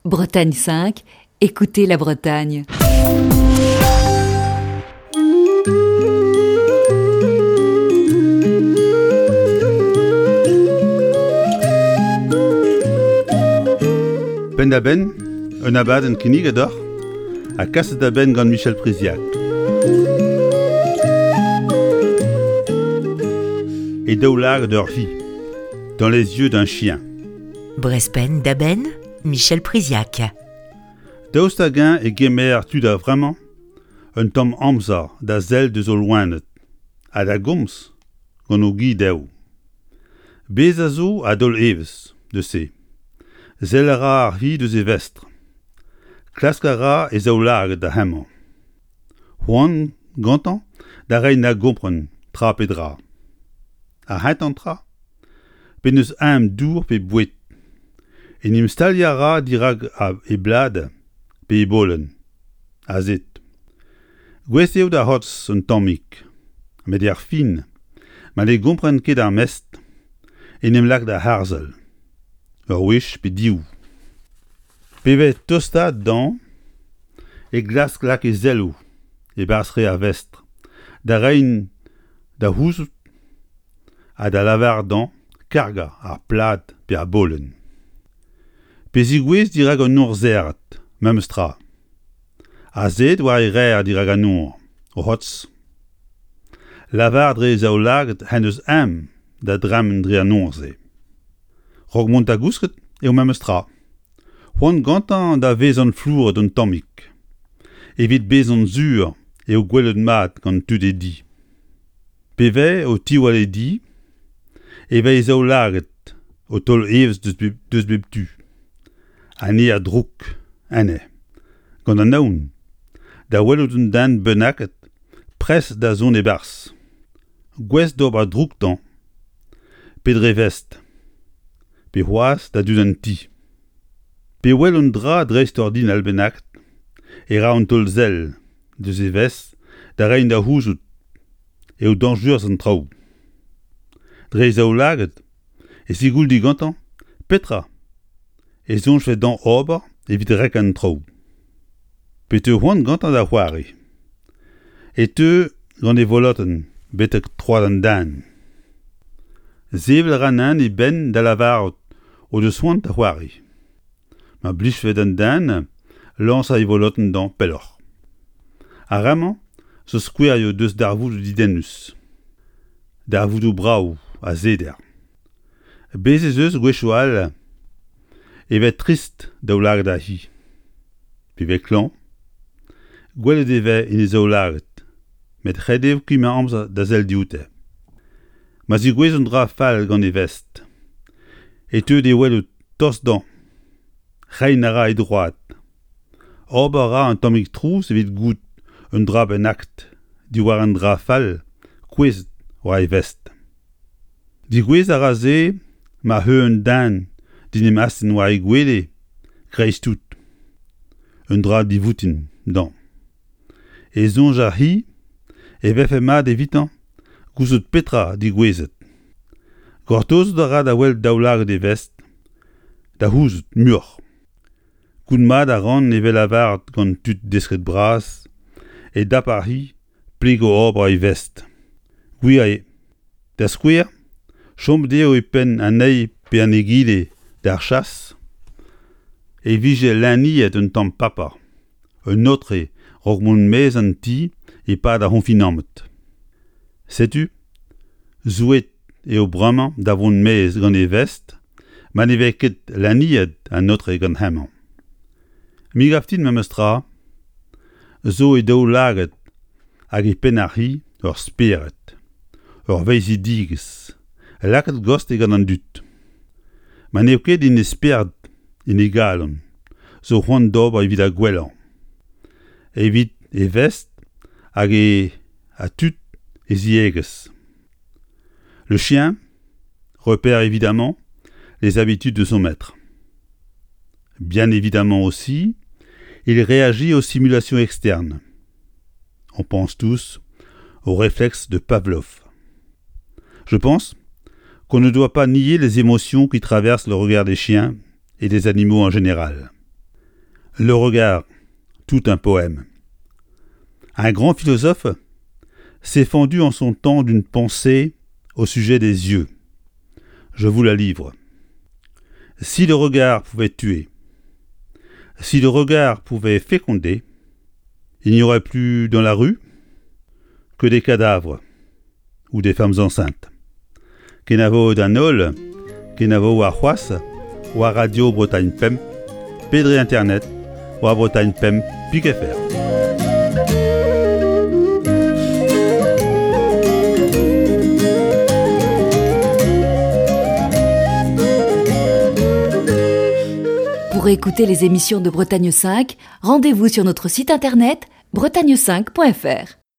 Bretagne 5, écoutez la Bretagne. Ben da ben, un abad en kinnigador, a kaset da ben gant Michel Priziac. Et daoulard d'or vie, dans les yeux d'un chien. Brespen d'Aben, Michel Priziac. Daoustagin et gemer tu da vraiment, un tom amza da zel de zo loinet, a da goms, gant o gi deo. Bez a zo a dol eves, de se. Zel a ra ar hi de ze vestre. Klask a ra e zaoulard da hemmer. Juan gantan da rei na gompren, tra pe dra. A het an tra, ben eus am dour pe bouet. En im stalia ra dirag e blad pe e bolen, a zet. Gwez eo da hotz un tammik, met er fin, ma le gompren ket ar mest, en em lak da harzel, ur wech pe diou. Pe vet tostad dan, e glask lak e zelou, e barsre a vestre, da rein da houzout, a da lavar dan, karga ar plat pe ar bolen. Pe zigwez dirag an ur zert, mem stra. A zed war e rer dirag an ur, o hotz. Lavar dre zaoulaget hen eus am da dram dre an ur ze. Rog mont a gousket eo mem stra. Juan gantan da vez an flour d'un tammik. Evit bez an zur eo gwelet mat gant tud e di. Pe ve o tiwal e di, e vez zaoulaget o tol evs deus bep tu. Ane a drouk, ane. Gant an aoun, da welot un dan benaket, pres da zon e bars. Gwez dob a drouk dan, pe dre vest. Pe c'hoaz da dud an ti. Pe wel un dra dreist ur din al benaket, e ra an tol zel, deus e vest, da rein da houzout, eo danjur an traoù. Dre zaoulaget, e sigoul di gantan, petra, e zonj fet dan ober, evit rek an traoù. Pe te c'hoant gantan da c'hoari. E te gant e voloten, betek troad an dan. Zevel ranan e ben da lavar o deus c'hoant da c'hoari. Ma blij fet an dan, lans a e voloten dan pelloc'h. A ramman, zo skouer yo deus darvoud o didennus. Darvoud o braou, a zeder. Bez ez eus gwech al, evet trist daoulaget a hi. Pe ve klan, gwelet eve in e zaoulaget, met c'hedev ki ma amza da zel dioute. Ma zi gwez un dra fal gant e vest. Et eo de wel o tos dan, rein a ra e droat. Ober ra un tammik trous evit gout un dra ben akt, di war un dra fal, kwez war e vest. Di gwez a ra ze, ma heu un dan, din em asten war e gwele, kreiz tout. Un dra di voutin, dan. E zonj a hi, e vefe mat evitan, gouzout petra di gwezet. Gortoz da ra da wel daoulaget e vest, da houzout mur. Koun mat a ran e vel avart gant tud deskret bras, e dap ar hi, pleg o obra e vest. Gwi a e. Da skouer, chomp deo e pen an ei pe an egile d'ar chas, e vije laniet un tamm papa, un notre rog moun mez an ti e pa da honfinammet. Setu, zouet eo bremañ da vont mez gant e vest, ma ne veket laniet an notre gant hemman. Mi gaftin mem eus tra, zo e daoulaget hag e pen ar hi ur speret, ur veizi digez, laket gost e gant an dut. Ma ne ket in e spert in e galon, zo c'hoant d'ober evit a gwellañ. Evit e vest hag e a tut e ziegez. Le chien repère évidemment les habitudes de son maître. Bien évidemment aussi, il réagit aux simulations externes. On pense tous au réflexe de Pavlov. Je pense qu'on ne doit pas nier les émotions qui traversent le regard des chiens et des animaux en général. Le regard, tout un poème. Un grand philosophe s'est fendu en son temps d'une pensée au sujet des yeux. Je vous la livre. Si le regard pouvait tuer, si le regard pouvait féconder, il n'y aurait plus dans la rue que des cadavres ou des femmes enceintes. Kenavo Danol, Kenavo à Huas, ou à Radio Bretagne Pem, Pédré Internet, ou à Bretagne Pem, Piquet-Fer. Pour écouter les émissions de Bretagne 5, rendez-vous sur notre site internet bretagne5.fr.